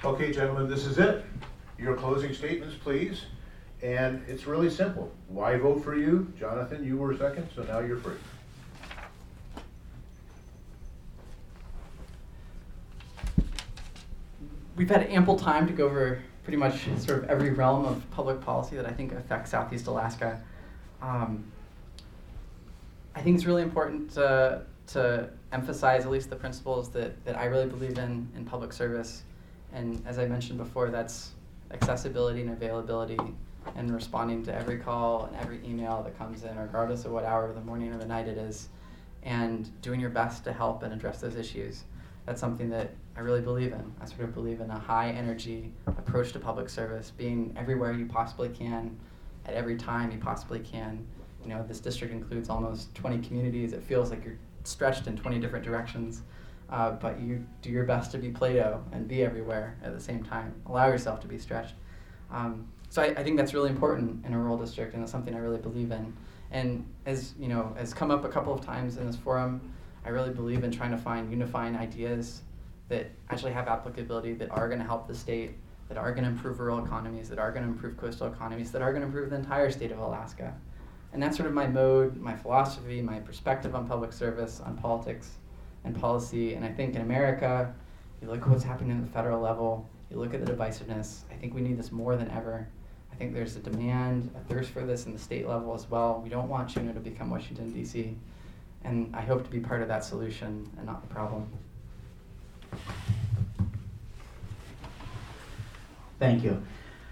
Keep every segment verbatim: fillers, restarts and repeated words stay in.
Okay, gentlemen, this is it. Your closing statements, please. And it's really simple. Why vote for you? Jonathan, you were second, so now you're free. We've had ample time to go over pretty much sort of every realm of public policy that I think affects Southeast Alaska. Um, I think it's really important to, to emphasize at least the principles that, that I really believe in in public service. And as I mentioned before, that's accessibility and availability and responding to every call and every email that comes in, regardless of what hour of the morning or the night it is, and doing your best to help and address those issues. That's something that I really believe in. I sort of believe in a high energy approach to public service, being everywhere you possibly can, at every time you possibly can. You know, this district includes almost twenty communities. It feels like you're stretched in twenty different directions, uh, but you do your best to be Plato and be everywhere at the same time. Allow yourself to be stretched. Um, so I, I think that's really important in a rural district, and it's something I really believe in. And as you know, has come up a couple of times in this forum, I really believe in trying to find unifying ideas that actually have applicability, that are going to help the state, that are going to improve rural economies, that are going to improve coastal economies, that are going to improve the entire state of Alaska. And that's sort of my mode, my philosophy, my perspective on public service, on politics and policy. And I think in America, you look at what's happening at the federal level, you look at the divisiveness, I think we need this more than ever. I think there's a demand, a thirst for this in the state level as well. We don't want Juneau to become Washington, D C, and I hope to be part of that solution and not the problem. Thank you.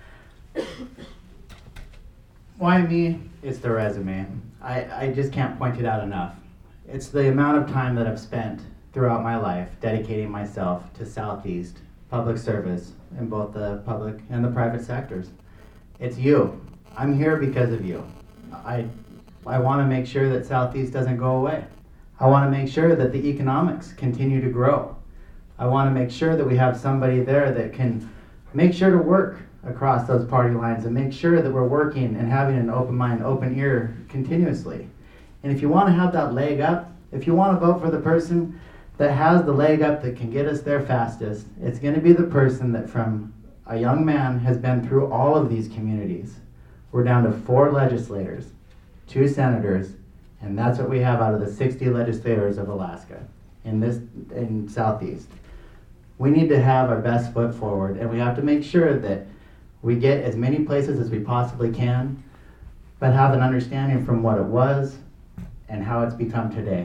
Why me? It's the resume. I, I just can't point it out enough. It's the amount of time that I've spent throughout my life dedicating myself to Southeast public service in both the public and the private sectors. It's you. I'm here because of you. I I want to make sure that Southeast doesn't go away. I want to make sure that the economics continue to grow. I want to make sure that we have somebody there that can make sure to work across those party lines and make sure that we're working and having an open mind, open ear continuously. And if you want to have that leg up, if you want to vote for the person that has the leg up that can get us there fastest, it's going to be the person that from a young man has been through all of these communities. We're down to four legislators, two senators, and that's what we have out of the sixty legislators of Alaska in this in Southeast. We need to have our best foot forward, and we have to make sure that we get as many places as we possibly can, but have an understanding from what it was and how it's become today.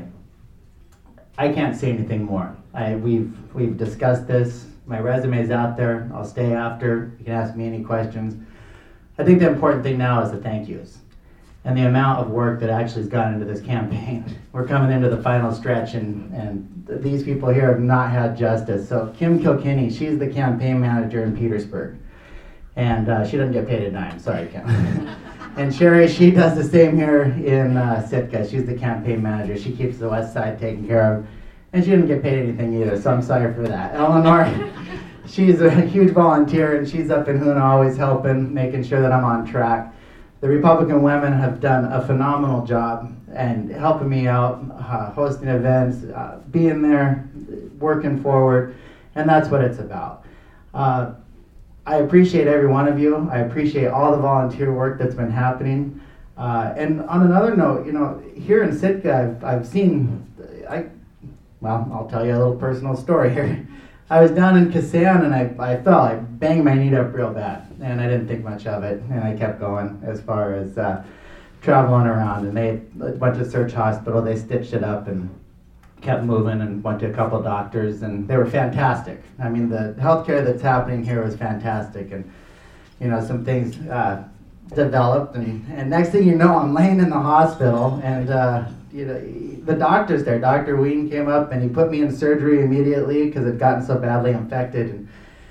I can't say anything more. I, we've we've discussed this. My resume's out there. I'll stay after. You can ask me any questions. I think the important thing now is the thank yous and the amount of work that actually has gone into this campaign. We're coming into the final stretch, and, and th- these people here have not had justice. So Kim Kilkenny, she's the campaign manager in Petersburg, and uh, she doesn't get paid a dime. Sorry, Kim. And Sherry, she does the same here in uh, Sitka. She's the campaign manager. She keeps the west side taken care of, and she didn't get paid anything either, so I'm sorry for that. Eleanor, she's a huge volunteer, and she's up in Hoonah always helping, making sure that I'm on track. The Republican women have done a phenomenal job and helping me out, uh, hosting events, uh, being there, working forward, and that's what it's about. Uh, I appreciate every one of you. I appreciate all the volunteer work that's been happening. Uh, and on another note, you know, here in Sitka, I've, I've seen, I, well, I'll tell you a little personal story here. I was down in Kasan and I, I fell. I banged my knee up real bad, and I didn't think much of it, and I kept going as far as uh, traveling around. And they went to Search Hospital. They stitched it up and kept moving, and went to a couple doctors, and they were fantastic. I mean, the healthcare that's happening here was fantastic, and you know, some things uh, developed, and, and next thing you know, I'm laying in the hospital, and uh, you know, the doctor's there. Doctor Ween came up, and he put me in surgery immediately because it gotten so badly infected, and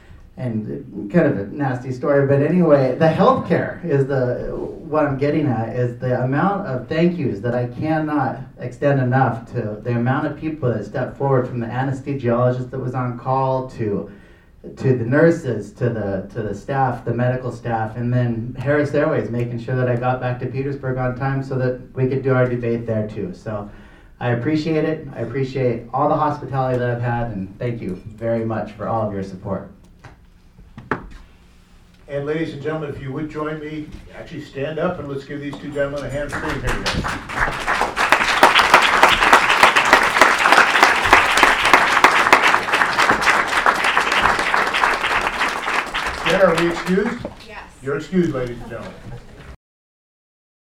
and kind of a nasty story. But anyway, the healthcare is the what I'm getting at is the amount of thank yous that I cannot extend enough to the amount of people that stepped forward, from the anesthesiologist that was on call to to the nurses, to the to the staff, the medical staff, and then Harris Airways making sure that I got back to Petersburg on time so that we could do our debate there too. So I appreciate it. I appreciate all the hospitality that I've had, and thank you very much for all of your support. And ladies and gentlemen, if you would join me, actually stand up and let's give these two gentlemen a hand for being here today. Jen, are we excused? Yes. You're excused, ladies and gentlemen.